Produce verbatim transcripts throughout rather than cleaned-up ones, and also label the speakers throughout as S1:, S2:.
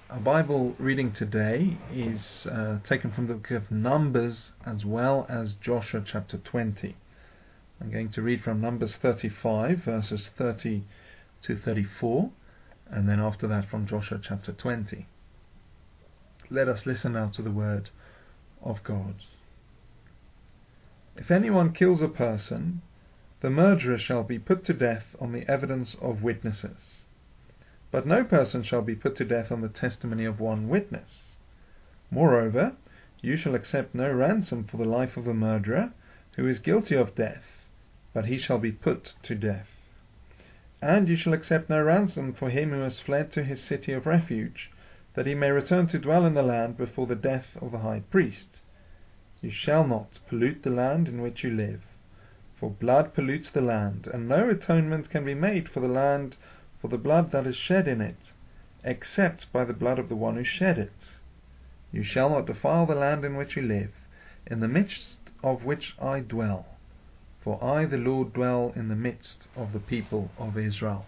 S1: Our Bible reading today is uh, taken from the book of Numbers as well as Joshua chapter twenty. I'm going to read from Numbers thirty-five verses thirty to thirty-four, and then after that from Joshua chapter twenty. Let us listen now to the word of God. If anyone kills a person, the murderer shall be put to death on the evidence of witnesses. But no person shall be put to death on the testimony of one witness. Moreover, you shall accept no ransom for the life of a murderer who is guilty of death, but he shall be put to death. And you shall accept no ransom for him who has fled to his city of refuge, that he may return to dwell in the land before the death of the high priest. You shall not pollute the land in which you live, for blood pollutes the land, and no atonement can be made for the land for the blood that is shed in it, except by the blood of the one who shed it. You shall not defile the land in which you live, in the midst of which I dwell, for I the Lord dwell in the midst of the people of Israel.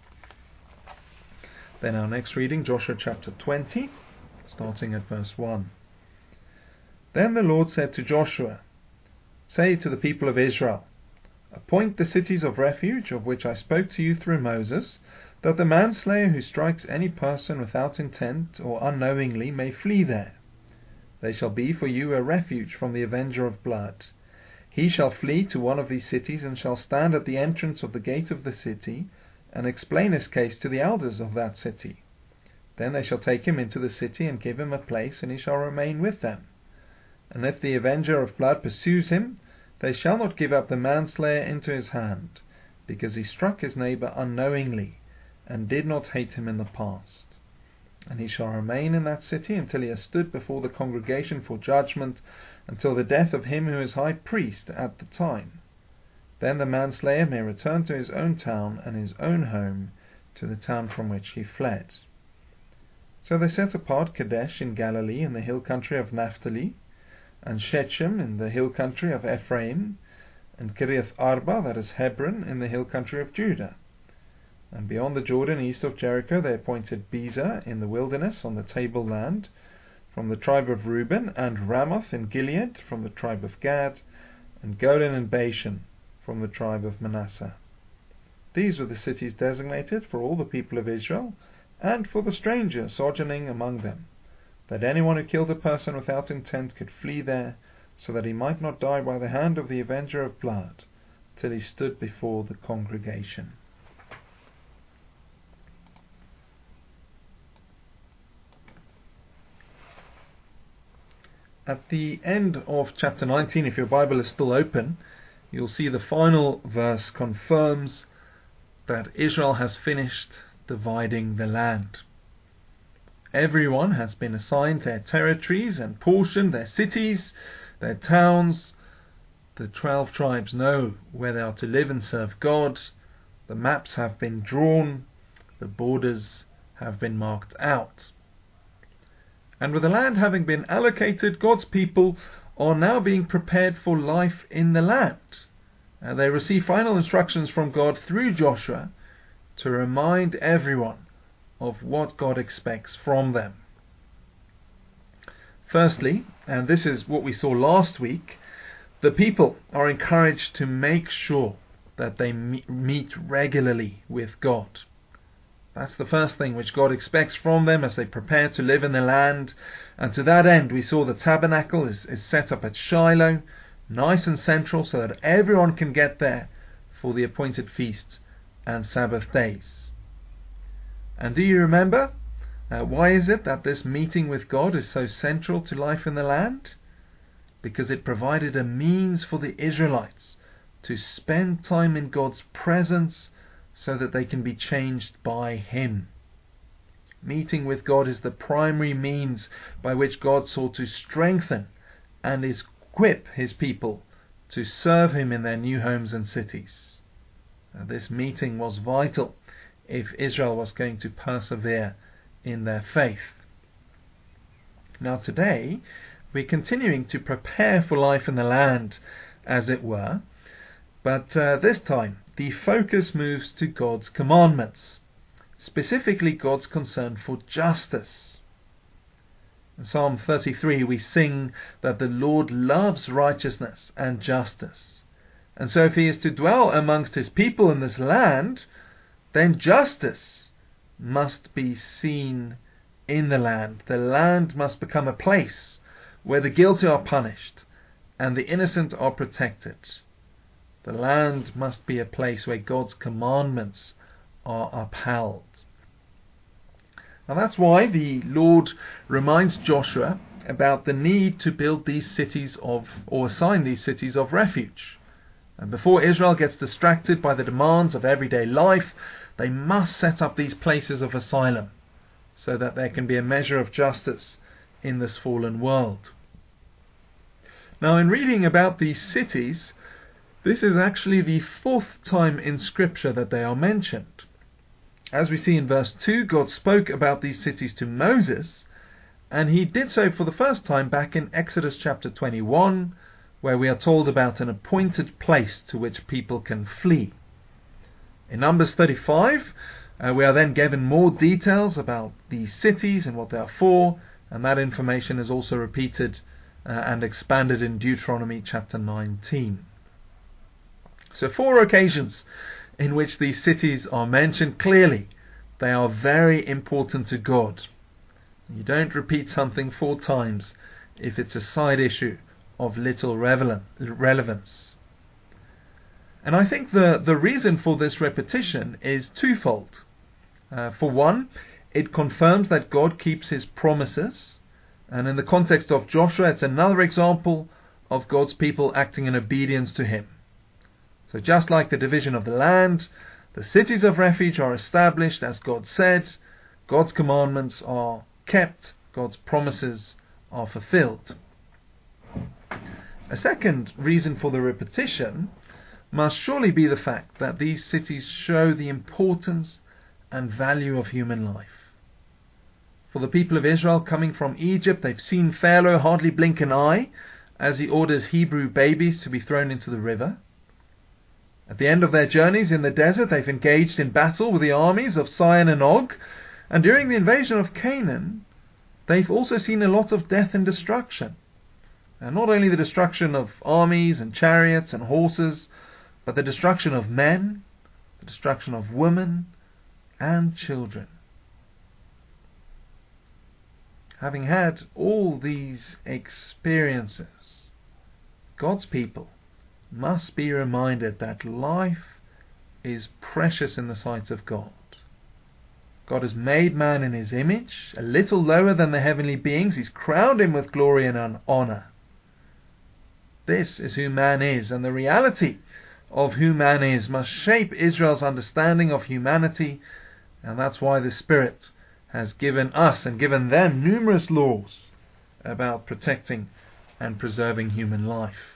S1: Then our next reading, Joshua chapter twenty, starting at verse one. Then the Lord said to Joshua, Say to the people of Israel, Appoint the cities of refuge of which I spoke to you through Moses, that the manslayer who strikes any person without intent or unknowingly may flee there. They shall be for you a refuge from the avenger of blood. He shall flee to one of these cities, and shall stand at the entrance of the gate of the city, and explain his case to the elders of that city. Then they shall take him into the city, and give him a place, and he shall remain with them. And if the avenger of blood pursues him, they shall not give up the manslayer into his hand, because he struck his neighbour unknowingly, and did not hate him in the past. And he shall remain in that city until he has stood before the congregation for judgment, until the death of him who is high priest at the time. Then the manslayer may return to his own town and his own home, to the town from which he fled. So they set apart Kadesh in Galilee in the hill country of Naphtali, and Shechem in the hill country of Ephraim, and Kiriath Arba, that is Hebron, in the hill country of Judah. And beyond the Jordan, east of Jericho, they appointed Bezer in the wilderness on the tableland, from the tribe of Reuben, and Ramoth in Gilead from the tribe of Gad, and Golan and Bashan from the tribe of Manasseh. These were the cities designated for all the people of Israel, and for the stranger sojourning among them, that anyone who killed a person without intent could flee there, so that he might not die by the hand of the avenger of blood, till he stood before the congregation. At the end of chapter nineteen, if your Bible is still open, you'll see the final verse confirms that Israel has finished dividing the land. Everyone has been assigned their territories and portion, their cities, their towns. The twelve tribes know where they are to live and serve God. The maps have been drawn. The borders have been marked out. And with the land having been allocated, God's people are now being prepared for life in the land. Uh, they receive final instructions from God through Joshua to remind everyone of what God expects from them. Firstly, and this is what we saw last week, the people are encouraged to make sure that they meet regularly with God. That's the first thing which God expects from them as they prepare to live in the land. And to that end, we saw the tabernacle is, is set up at Shiloh, nice and central, so that everyone can get there for the appointed feasts and Sabbath days. And do you remember, uh, why is it that this meeting with God is so central to life in the land? Because it provided a means for the Israelites to spend time in God's presence, so that they can be changed by Him. Meeting with God is the primary means by which God sought to strengthen and equip His people to serve Him in their new homes and cities. Now, this meeting was vital if Israel was going to persevere in their faith. Now today, we're continuing to prepare for life in the land, as it were, but uh, this time the focus moves to God's commandments, specifically God's concern for justice. In Psalm thirty-three we sing that the Lord loves righteousness and justice. And so if he is to dwell amongst his people in this land, then justice must be seen in the land. The land must become a place where the guilty are punished and the innocent are protected. The land must be a place where God's commandments are upheld. Now that's why the Lord reminds Joshua about the need to build these cities of, or assign these cities of refuge. And before Israel gets distracted by the demands of everyday life, they must set up these places of asylum so that there can be a measure of justice in this fallen world. Now, in reading about these cities, this is actually the fourth time in Scripture that they are mentioned. As we see in verse two, God spoke about these cities to Moses, and he did so for the first time back in Exodus chapter twenty-one, where we are told about an appointed place to which people can flee. In Numbers thirty-five, uh, we are then given more details about these cities and what they are for, and that information is also repeated uh, and expanded in Deuteronomy chapter nineteen. So four occasions in which these cities are mentioned. Clearly they are very important to God. You don't repeat something four times if it's a side issue of little relevance. And I think the, the reason for this repetition is twofold. Uh, for one, it confirms that God keeps his promises, and in the context of Joshua it's another example of God's people acting in obedience to him. So just like the division of the land, the cities of refuge are established as God said, God's commandments are kept, God's promises are fulfilled. A second reason for the repetition must surely be the fact that these cities show the importance and value of human life. For the people of Israel coming from Egypt, they've seen Pharaoh hardly blink an eye as he orders Hebrew babies to be thrown into the river. At the end of their journeys in the desert, they've engaged in battle with the armies of Sihon and Og, and during the invasion of Canaan, they've also seen a lot of death and destruction. And not only the destruction of armies and chariots and horses, but the destruction of men, the destruction of women and children. Having had all these experiences, God's people must be reminded that life is precious in the sight of God. God has made man in his image, a little lower than the heavenly beings. He's crowned him with glory and honor. This is who man is, and the reality of who man is must shape Israel's understanding of humanity, and that's why the Spirit has given us and given them numerous laws about protecting and preserving human life.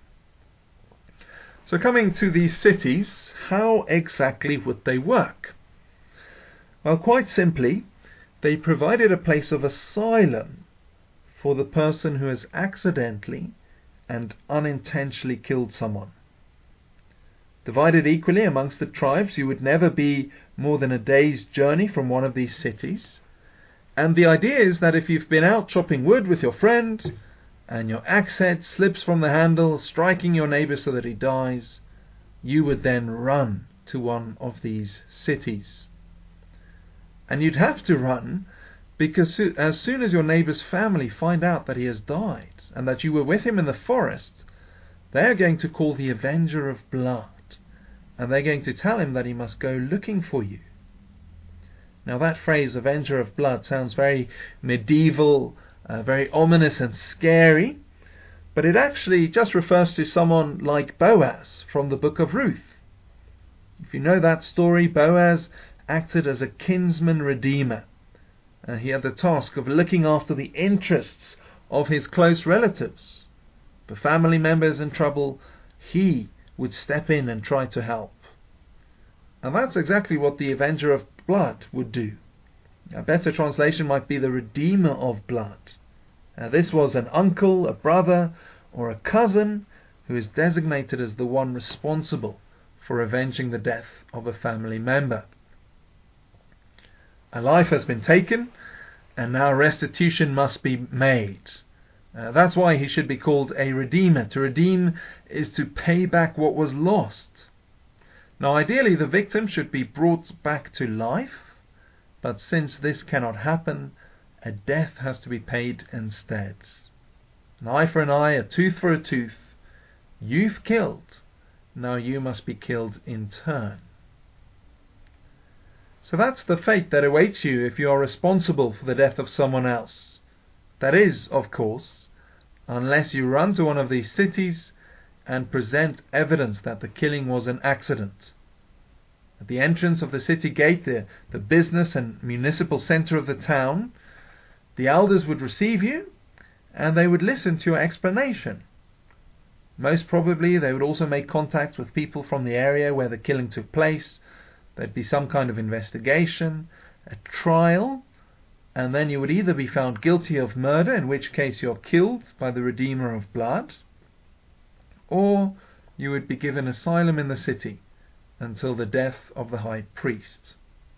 S1: So coming to these cities, how exactly would they work? Well, quite simply, they provided a place of asylum for the person who has accidentally and unintentionally killed someone. Divided equally amongst the tribes, you would never be more than a day's journey from one of these cities. And the idea is that if you've been out chopping wood with your friend, and your axe head slips from the handle, striking your neighbour so that he dies, you would then run to one of these cities. And you'd have to run because as soon as your neighbour's family find out that he has died and that you were with him in the forest, they are going to call the Avenger of Blood, and they're going to tell him that he must go looking for you. Now that phrase, Avenger of Blood, sounds very medieval, Uh, very ominous and scary, but it actually just refers to someone like Boaz from the book of Ruth. If you know that story, Boaz acted as a kinsman redeemer. Uh, he had the task of looking after the interests of his close relatives. If a family member is in trouble, he would step in and try to help. And that's exactly what the Avenger of Blood would do. A better translation might be the Redeemer of Blood. Now, this was an uncle, a brother, or a cousin who is designated as the one responsible for avenging the death of a family member. A life has been taken, and now restitution must be made. Uh, that's why he should be called a redeemer. To redeem is to pay back what was lost. Now ideally the victim should be brought back to life, but since this cannot happen, a death has to be paid instead. An eye for an eye, a tooth for a tooth. You've killed, now you must be killed in turn. So that's the fate that awaits you if you are responsible for the death of someone else. That is, of course, unless you run to one of these cities and present evidence that the killing was an accident. At the entrance of the city gate, the, the business and municipal center of the town, the elders would receive you and they would listen to your explanation. Most probably they would also make contact with people from the area where the killing took place. There'd be some kind of investigation, a trial, and then you would either be found guilty of murder, in which case you're killed by the Redeemer of blood, or you would be given asylum in the city until the death of the high priest.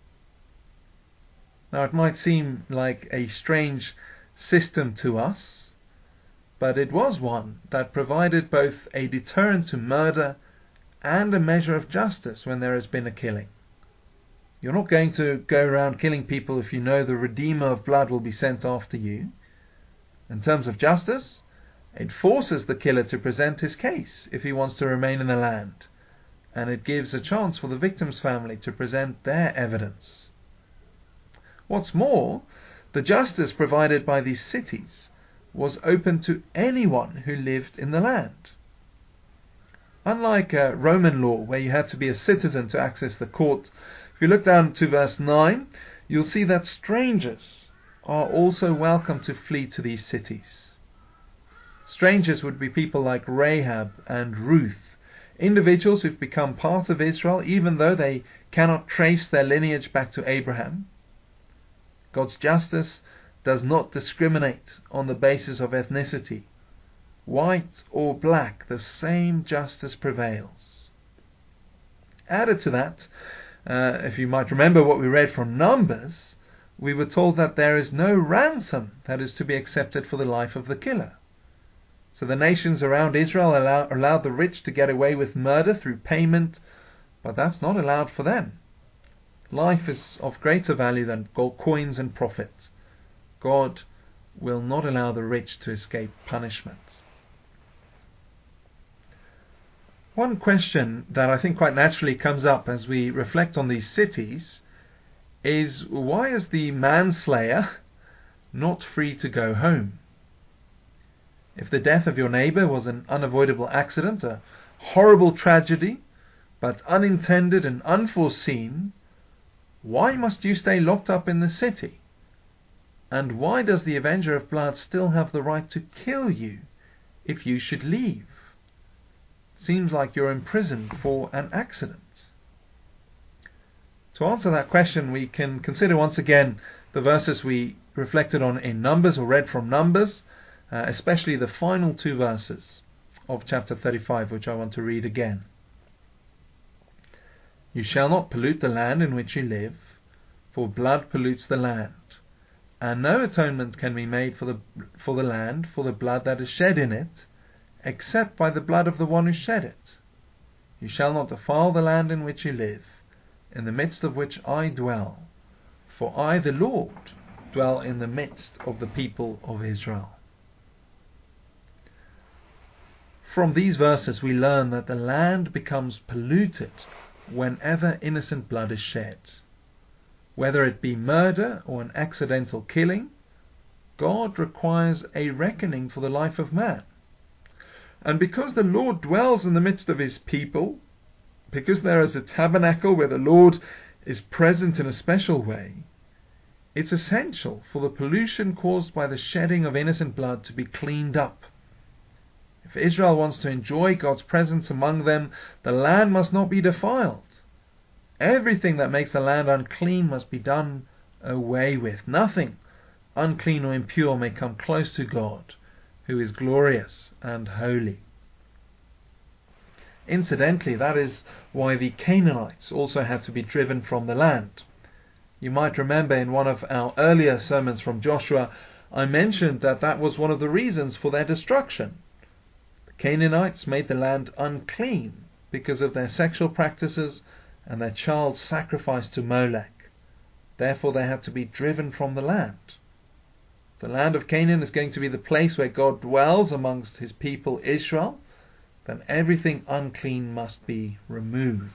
S1: Now it might seem like a strange system to us, but it was one that provided both a deterrent to murder and a measure of justice when there has been a killing. You're not going to go around killing people if you know the Redeemer of blood will be sent after you. In terms of justice, it forces the killer to present his case if he wants to remain in the land, and it gives a chance for the victim's family to present their evidence. What's more, the justice provided by these cities was open to anyone who lived in the land. Unlike uh, Roman law, where you had to be a citizen to access the court, if you look down to verse nine, you'll see that strangers are also welcome to flee to these cities. Strangers would be people like Rahab and Ruth, individuals who've become part of Israel even though they cannot trace their lineage back to Abraham. God's justice does not discriminate on the basis of ethnicity. White or black, the same justice prevails. Added to that, uh, if you might remember what we read from Numbers, we were told that there is no ransom that is to be accepted for the life of the killer. So the nations around Israel allow, allowed the rich to get away with murder through payment, but that's not allowed for them. Life is of greater value than gold coins and profit. God will not allow the rich to escape punishment. One question that I think quite naturally comes up as we reflect on these cities is, why is the manslayer not free to go home? If the death of your neighbor was an unavoidable accident, a horrible tragedy, but unintended and unforeseen, why must you stay locked up in the city? And why does the Avenger of Blood still have the right to kill you if you should leave? Seems like you're imprisoned for an accident. To answer that question, we can consider once again the verses we reflected on in Numbers, or read from Numbers, uh, especially the final two verses of chapter thirty-five, which I want to read again. You shall not pollute the land in which you live, for blood pollutes the land, and no atonement can be made for the for the land for the blood that is shed in it, except by the blood of the one who shed it. You shall not defile the land in which you live, in the midst of which I dwell, for I, the Lord, dwell in the midst of the people of Israel. From these verses we learn that the land becomes polluted whenever innocent blood is shed. Whether it be murder or an accidental killing, God requires a reckoning for the life of man. And because the Lord dwells in the midst of his people, because there is a tabernacle where the Lord is present in a special way, it's essential for the pollution caused by the shedding of innocent blood to be cleaned up. If Israel wants to enjoy God's presence among them, the land must not be defiled. Everything that makes the land unclean must be done away with. Nothing unclean or impure may come close to God, who is glorious and holy. Incidentally, that is why the Canaanites also had to be driven from the land. You might remember in one of our earlier sermons from Joshua, I mentioned that that was one of the reasons for their destruction. The Canaanites made the land unclean because of their sexual practices and their child sacrifice to Molech. Therefore they had to be driven from the land. The land of Canaan is going to be the place where God dwells amongst his people Israel. Then everything unclean must be removed.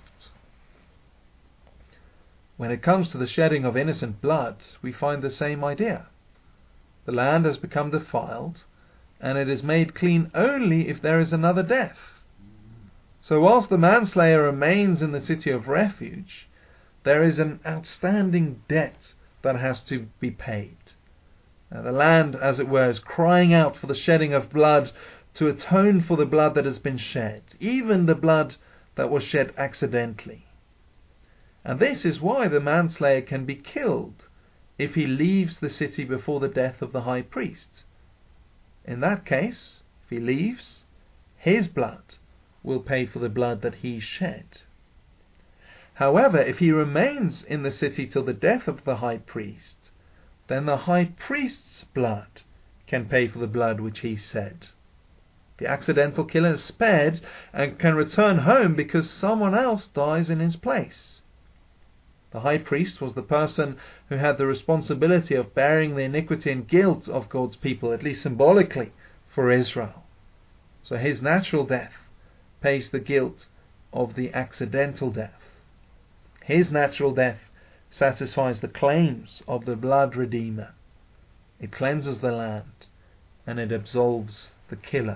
S1: When it comes to the shedding of innocent blood, we find the same idea. The land has become defiled, and it is made clean only if there is another death. So whilst the manslayer remains in the city of refuge, there is an outstanding debt that has to be paid. Now, the land, as it were, is crying out for the shedding of blood to atone for the blood that has been shed, even the blood that was shed accidentally. And this is why the manslayer can be killed if he leaves the city before the death of the high priest. In that case, if he leaves, his blood will pay for the blood that he shed. However, if he remains in the city till the death of the high priest, then the high priest's blood can pay for the blood which he shed. The accidental killer is spared and can return home because someone else dies in his place. The high priest was the person who had the responsibility of bearing the iniquity and guilt of God's people, at least symbolically, for Israel. So his natural death pays the guilt of the accidental death. His natural death satisfies the claims of the blood redeemer. It cleanses the land and it absolves the killer.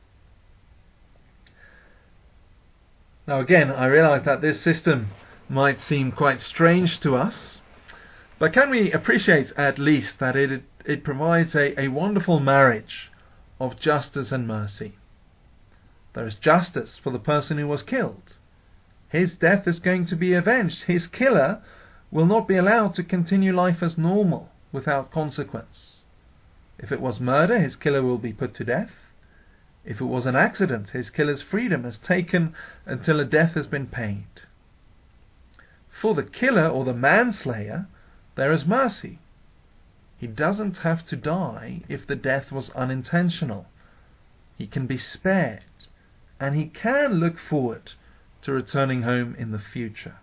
S1: Now again, I realize that this system might seem quite strange to us, but can we appreciate at least that it it provides a, a wonderful marriage of justice and mercy. There is justice for the person who was killed. His death is going to be avenged. His killer will not be allowed to continue life as normal without consequence. If it was murder, his killer will be put to death. If it was an accident, his killer's freedom is taken until a death has been paid. For the killer or the manslayer, there is mercy. He doesn't have to die if the death was unintentional. He can be spared, and he can look forward to returning home in the future.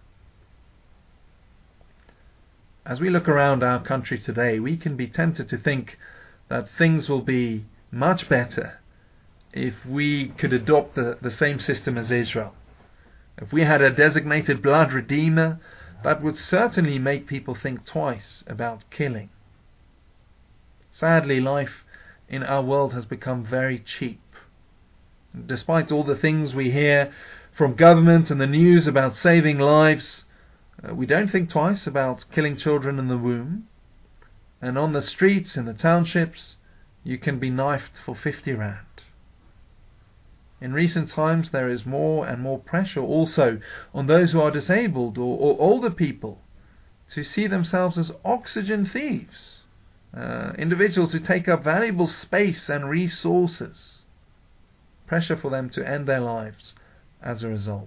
S1: As we look around our country today, we can be tempted to think that things will be much better if we could adopt the, the same system as Israel. If we had a designated blood redeemer, that would certainly make people think twice about killing. Sadly, life in our world has become very cheap. Despite all the things we hear from government and the news about saving lives, uh, we don't think twice about killing children in the womb. And on the streets, in the townships, you can be knifed for fifty rand. In recent times there is more and more pressure also on those who are disabled or, or older people to see themselves as oxygen thieves, uh, individuals who take up valuable space and resources. Pressure for them to end their lives as a result.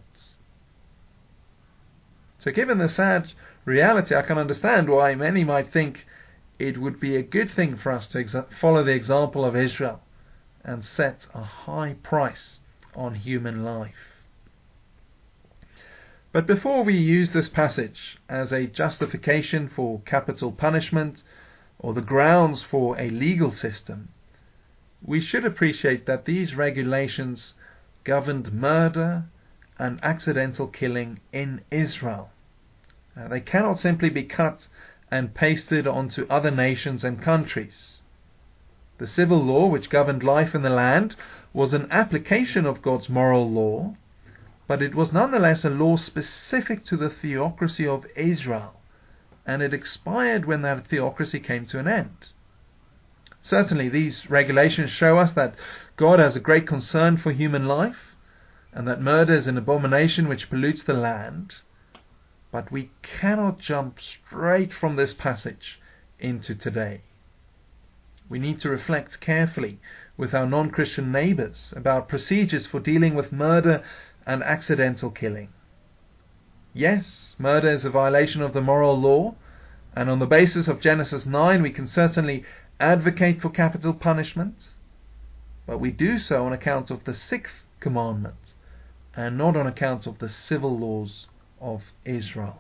S1: So given the sad reality, I can understand why many might think it would be a good thing for us to exa- follow the example of Israel and set a high price on human life. But before we use this passage as a justification for capital punishment or the grounds for a legal system, we should appreciate that these regulations governed murder and accidental killing in Israel. Uh, they cannot simply be cut and pasted onto other nations and countries. The civil law which governed life in the land was an application of God's moral law, but it was nonetheless a law specific to the theocracy of Israel, and it expired when that theocracy came to an end. Certainly these regulations show us that God has a great concern for human life, and that murder is an abomination which pollutes the land, but we cannot jump straight from this passage into today. We need to reflect carefully with our non-Christian neighbours about procedures for dealing with murder and accidental killing. Yes, murder is a violation of the moral law, And on the basis of Genesis nine, we can certainly advocate for capital punishment, but we do so on account of the sixth commandment and not on account of the civil laws of Israel.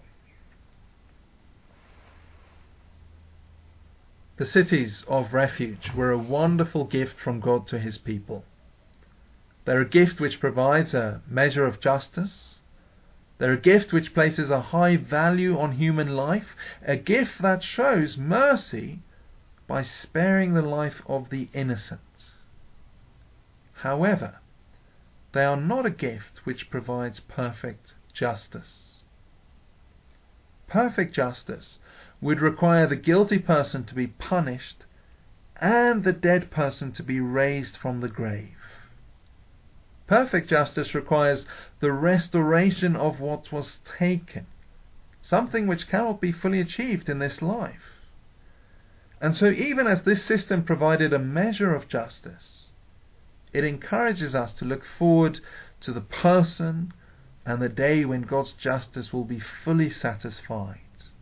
S1: The cities of refuge were a wonderful gift from God to His people. They're a gift which provides a measure of justice. They're a gift which places a high value on human life, a gift that shows mercy by sparing the life of the innocent. However, they are not a gift which provides perfect justice. Perfect justice would require the guilty person to be punished and the dead person to be raised from the grave. Perfect justice requires the restoration of what was taken, something which cannot be fully achieved in this life. And so even as this system provided a measure of justice, it encourages us to look forward to the person and the day when God's justice will be fully satisfied.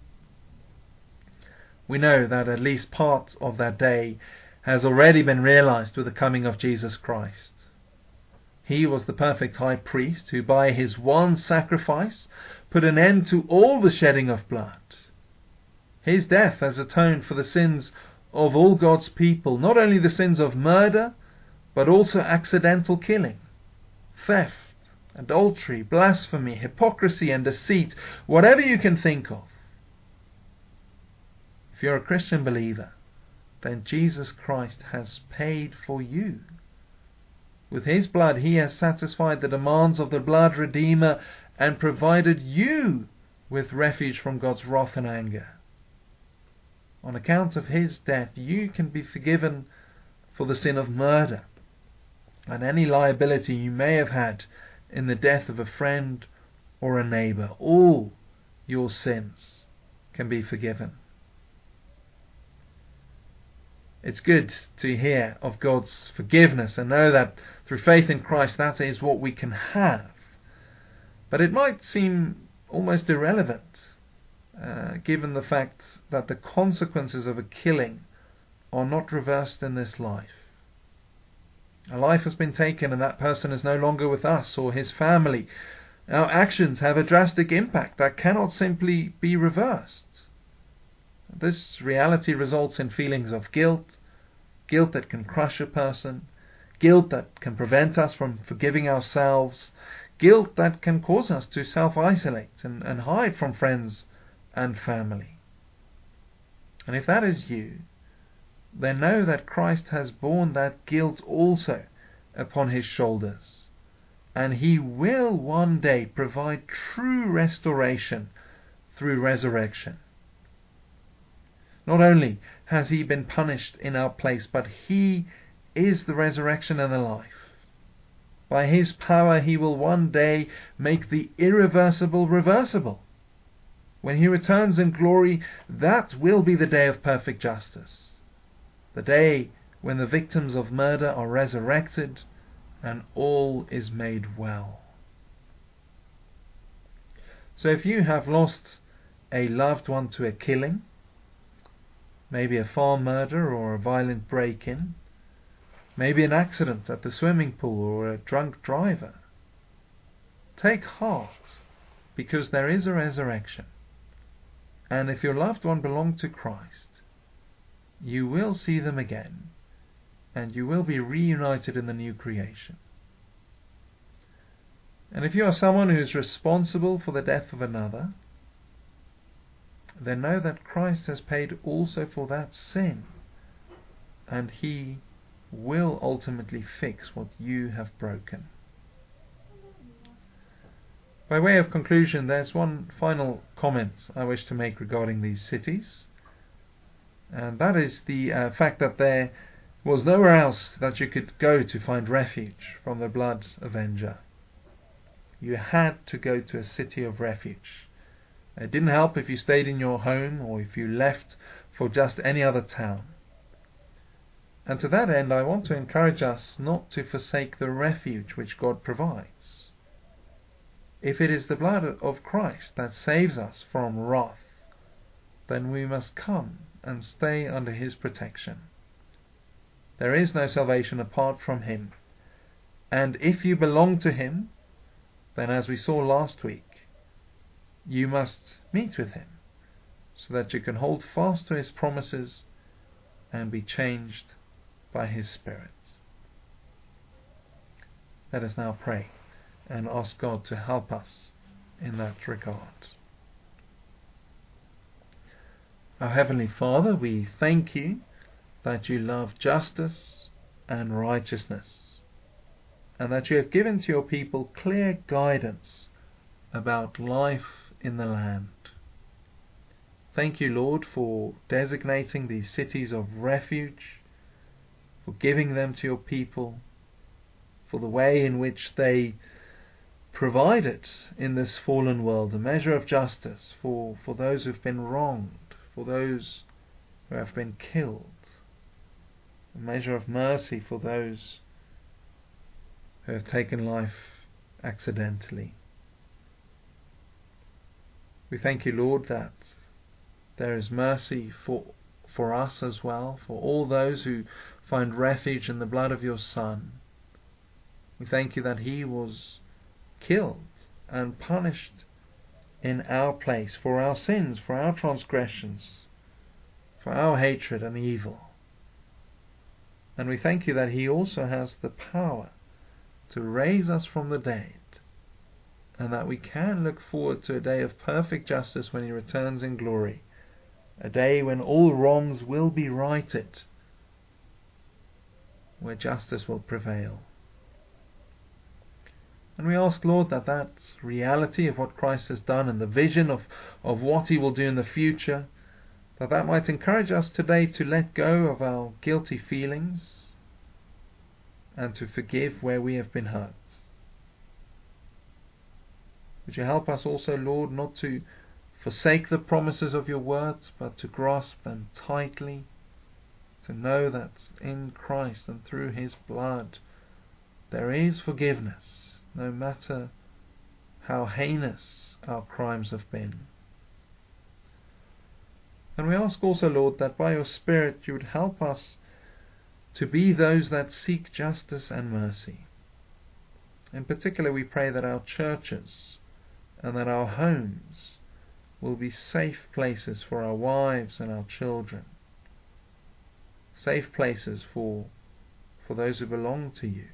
S1: We know that at least part of that day has already been realized with the coming of Jesus Christ. He was the perfect high priest who by his one sacrifice put an end to all the shedding of blood. His death has atoned for the sins of all God's people, not only the sins of murder, but also accidental killing, theft, adultery, blasphemy, hypocrisy and deceit, whatever you can think of. If you're a Christian believer, then Jesus Christ has paid for you. With His blood He has satisfied the demands of the blood Redeemer and provided you with refuge from God's wrath and anger. On account of His death, you can be forgiven for the sin of murder and any liability you may have had in the death of a friend or a neighbour. All your sins can be forgiven. It's good to hear of God's forgiveness and know that through faith in Christ that is what we can have. But it might seem almost irrelevant uh, given the fact that the consequences of a killing are not reversed in this life. A life has been taken and that person is no longer with us or his family. Our actions have a drastic impact that cannot simply be reversed. This reality results in feelings of guilt, guilt that can crush a person, guilt that can prevent us from forgiving ourselves, guilt that can cause us to self-isolate and, and hide from friends and family. And if that is you, then know that Christ has borne that guilt also upon His shoulders, and He will one day provide true restoration through resurrection. Not only has He been punished in our place, but He is the resurrection and the life. By His power He will one day make the irreversible reversible. When He returns in glory, that will be the day of perfect justice. The day when the victims of murder are resurrected and all is made well. So if you have lost a loved one to a killing, maybe a farm murder or a violent break-in, maybe an accident at the swimming pool or a drunk driver, take heart, because there is a resurrection. And if your loved one belonged to Christ, you will see them again, and you will be reunited in the new creation. And if you are someone who is responsible for the death of another, then know that Christ has paid also for that sin, and He will ultimately fix what you have broken. By way of conclusion, there's one final comment I wish to make regarding these cities, and that is the uh, fact that there was nowhere else that you could go to find refuge from the blood avenger. You had to go to a city of refuge. It didn't help if you stayed in your home or if you left for just any other town. And to that end, I want to encourage us not to forsake the refuge which God provides. If it is the blood of Christ that saves us from wrath, then we must come and stay under His protection. There is no salvation apart from Him. And if you belong to Him, then as we saw last week, you must meet with Him so that you can hold fast to His promises and be changed by His Spirit. Let us now pray and ask God to help us in that regard. Our Heavenly Father, we thank You that You love justice and righteousness, and that You have given to Your people clear guidance about life in the land. Thank You, Lord, for designating these cities of refuge, for giving them to Your people, for the way in which they provided in this fallen world a measure of justice for, for those who have been wronged, for those who have been killed, a measure of mercy for those who have taken life accidentally. We thank You, Lord, that there is mercy for, for us as well, for all those who find refuge in the blood of Your Son. We thank You that He was killed and punished in our place for our sins, for our transgressions, for our hatred and evil. And we thank You that He also has the power to raise us from the dead, and that we can look forward to a day of perfect justice when He returns in glory, a day when all wrongs will be righted, where justice will prevail. And we ask, Lord, that that reality of what Christ has done and the vision of, of what He will do in the future, that that might encourage us today to let go of our guilty feelings and to forgive where we have been hurt. Would You help us also, Lord, not to forsake the promises of Your words, but to grasp them tightly, to know that in Christ and through His blood there is forgiveness, no matter how heinous our crimes have been. And we ask also, Lord, that by Your Spirit You would help us to be those that seek justice and mercy. In particular, we pray that our churches and that our homes will be safe places for our wives and our children, safe places for, for those who belong to You,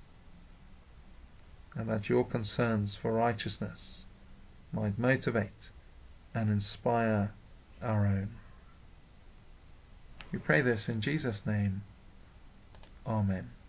S1: and that Your concerns for righteousness might motivate and inspire our own. We pray this in Jesus' name. Amen.